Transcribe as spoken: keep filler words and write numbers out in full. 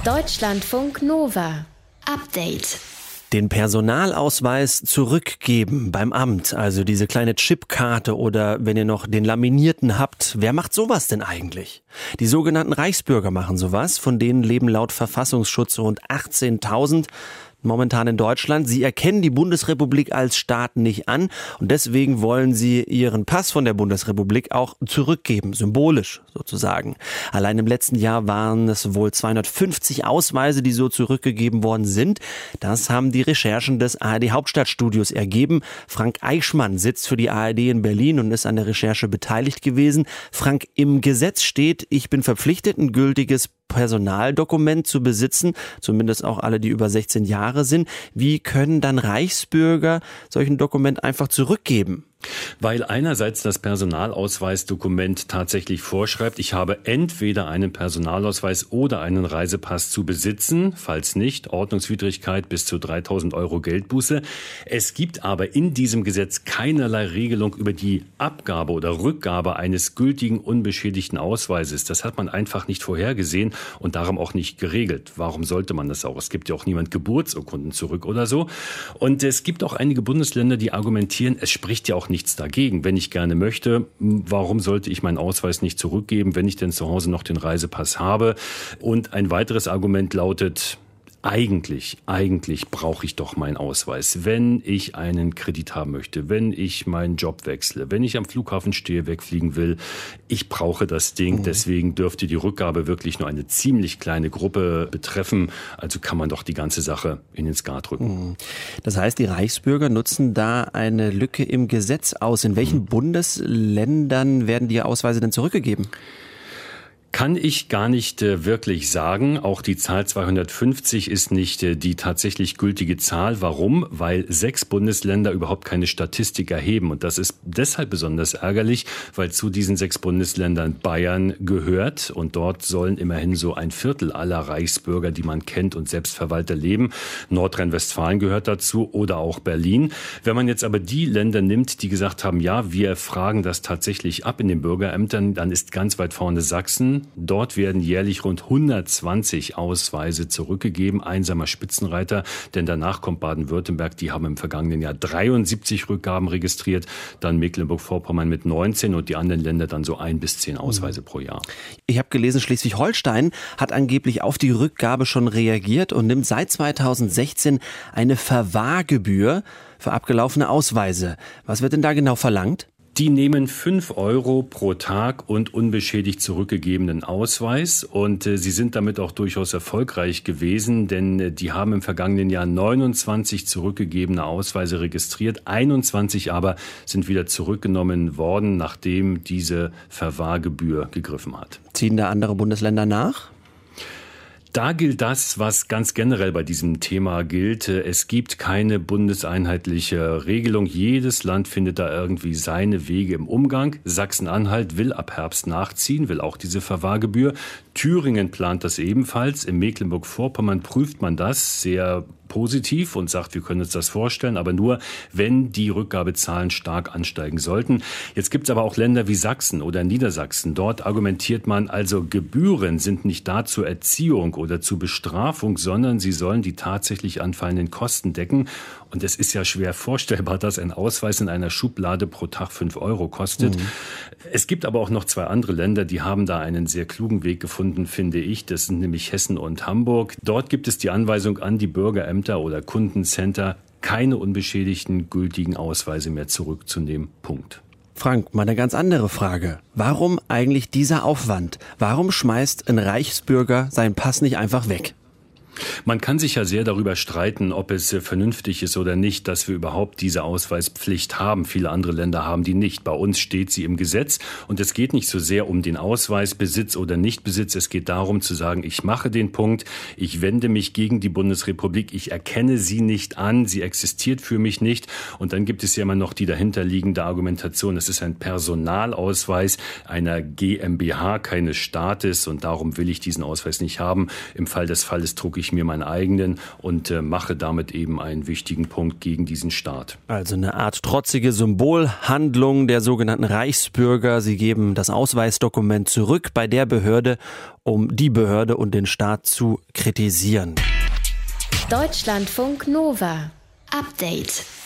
Deutschlandfunk Nova. Update. Den Personalausweis zurückgeben beim Amt, also diese kleine Chipkarte oder wenn ihr noch den laminierten habt. Wer macht sowas denn eigentlich? Die sogenannten Reichsbürger machen sowas, von denen leben laut Verfassungsschutz rund achtzehntausend momentan in Deutschland. Sie erkennen die Bundesrepublik als Staat nicht an und deswegen wollen sie ihren Pass von der Bundesrepublik auch zurückgeben, symbolisch sozusagen. Allein im letzten Jahr waren es wohl zweihundertfünfzig Ausweise, die so zurückgegeben worden sind. Das haben die Recherchen des A R D Hauptstadtstudios ergeben. Frank Eichmann sitzt für die A R D in Berlin und ist an der Recherche beteiligt gewesen. Frank, im Gesetz steht, ich bin verpflichtet, ein gültiges Personaldokument zu besitzen, zumindest auch alle, die über sechzehn Jahre sind. Wie können dann Reichsbürger solchen Dokument einfach zurückgeben? Weil einerseits das Personalausweisdokument tatsächlich vorschreibt, ich habe entweder einen Personalausweis oder einen Reisepass zu besitzen, falls nicht, Ordnungswidrigkeit bis zu dreitausend Euro Geldbuße. Es gibt aber in diesem Gesetz keinerlei Regelung über die Abgabe oder Rückgabe eines gültigen, unbeschädigten Ausweises. Das hat man einfach nicht vorhergesehen und darum auch nicht geregelt. Warum sollte man das auch? Es gibt ja auch niemand Geburtsurkunden zurück oder so. Und es gibt auch einige Bundesländer, die argumentieren, es spricht ja auch nicht nichts dagegen. Wenn ich gerne möchte, warum sollte ich meinen Ausweis nicht zurückgeben, wenn ich denn zu Hause noch den Reisepass habe? Und ein weiteres Argument lautet, Eigentlich, eigentlich brauche ich doch meinen Ausweis, wenn ich einen Kredit haben möchte, wenn ich meinen Job wechsle, wenn ich am Flughafen stehe, wegfliegen will. Ich brauche das Ding, mhm. Deswegen dürfte die Rückgabe wirklich nur eine ziemlich kleine Gruppe betreffen. Also kann man doch die ganze Sache in den Skat drücken. Das heißt, die Reichsbürger nutzen da eine Lücke im Gesetz aus. In welchen mhm. Bundesländern werden die Ausweise denn zurückgegeben? Kann ich gar nicht äh, wirklich sagen. Auch die Zahl zweihundertfünfzig ist nicht äh, die tatsächlich gültige Zahl. Warum? Weil sechs Bundesländer überhaupt keine Statistik erheben. Und das ist deshalb besonders ärgerlich, weil zu diesen sechs Bundesländern Bayern gehört. Und dort sollen immerhin so ein Viertel aller Reichsbürger, die man kennt und Selbstverwalter leben. Nordrhein-Westfalen gehört dazu oder auch Berlin. Wenn man jetzt aber die Länder nimmt, die gesagt haben, ja, wir fragen das tatsächlich ab in den Bürgerämtern, dann ist ganz weit vorne Sachsen. Dort werden jährlich rund hundertzwanzig Ausweise zurückgegeben, einsamer Spitzenreiter, denn danach kommt Baden-Württemberg, die haben im vergangenen Jahr dreiundsiebzig Rückgaben registriert, dann Mecklenburg-Vorpommern mit neunzehn und die anderen Länder dann so ein bis zehn Ausweise pro Jahr. Ich habe gelesen, Schleswig-Holstein hat angeblich auf die Rückgabe schon reagiert und nimmt seit zweitausendsechzehn eine Verwahrgebühr für abgelaufene Ausweise. Was wird denn da genau verlangt? Die nehmen fünf Euro pro Tag und unbeschädigt zurückgegebenen Ausweis und äh, sie sind damit auch durchaus erfolgreich gewesen, denn äh, die haben im vergangenen Jahr neunundzwanzig zurückgegebene Ausweise registriert, einundzwanzig aber sind wieder zurückgenommen worden, nachdem diese Verwahrgebühr gegriffen hat. Ziehen da andere Bundesländer nach? Da gilt das, was ganz generell bei diesem Thema gilt. Es gibt keine bundeseinheitliche Regelung. Jedes Land findet da irgendwie seine Wege im Umgang. Sachsen-Anhalt will ab Herbst nachziehen, will auch diese Verwahrgebühr. Thüringen plant das ebenfalls. In Mecklenburg-Vorpommern prüft man das sehr positiv und sagt, wir können uns das vorstellen, aber nur, wenn die Rückgabezahlen stark ansteigen sollten. Jetzt gibt es aber auch Länder wie Sachsen oder Niedersachsen. Dort argumentiert man, also Gebühren sind nicht da zur Erziehung oder zur Bestrafung, sondern sie sollen die tatsächlich anfallenden Kosten decken. Und es ist ja schwer vorstellbar, dass ein Ausweis in einer Schublade pro Tag fünf Euro kostet. Mhm. Es gibt aber auch noch zwei andere Länder, die haben da einen sehr klugen Weg gefunden, finde ich. Das sind nämlich Hessen und Hamburg. Dort gibt es die Anweisung an die Bürgerämter oder Kundencenter, keine unbeschädigten gültigen Ausweise mehr zurückzunehmen. Punkt. Frank, mal eine ganz andere Frage. Warum eigentlich dieser Aufwand? Warum schmeißt ein Reichsbürger seinen Pass nicht einfach weg? Man kann sich ja sehr darüber streiten, ob es vernünftig ist oder nicht, dass wir überhaupt diese Ausweispflicht haben. Viele andere Länder haben die nicht. Bei uns steht sie im Gesetz. Und es geht nicht so sehr um den Ausweisbesitz oder Nichtbesitz. Es geht darum zu sagen, ich mache den Punkt, ich wende mich gegen die Bundesrepublik, ich erkenne sie nicht an, sie existiert für mich nicht. Und dann gibt es ja immer noch die dahinterliegende Argumentation, es ist ein Personalausweis einer GmbH, keines Staates. Und darum will ich diesen Ausweis nicht haben. Im Fall des Falles drucke ich ich mir meinen eigenen und äh, mache damit eben einen wichtigen Punkt gegen diesen Staat. Also eine Art trotzige Symbolhandlung der sogenannten Reichsbürger. Sie geben das Ausweisdokument zurück bei der Behörde, um die Behörde und den Staat zu kritisieren. Deutschlandfunk Nova. Update.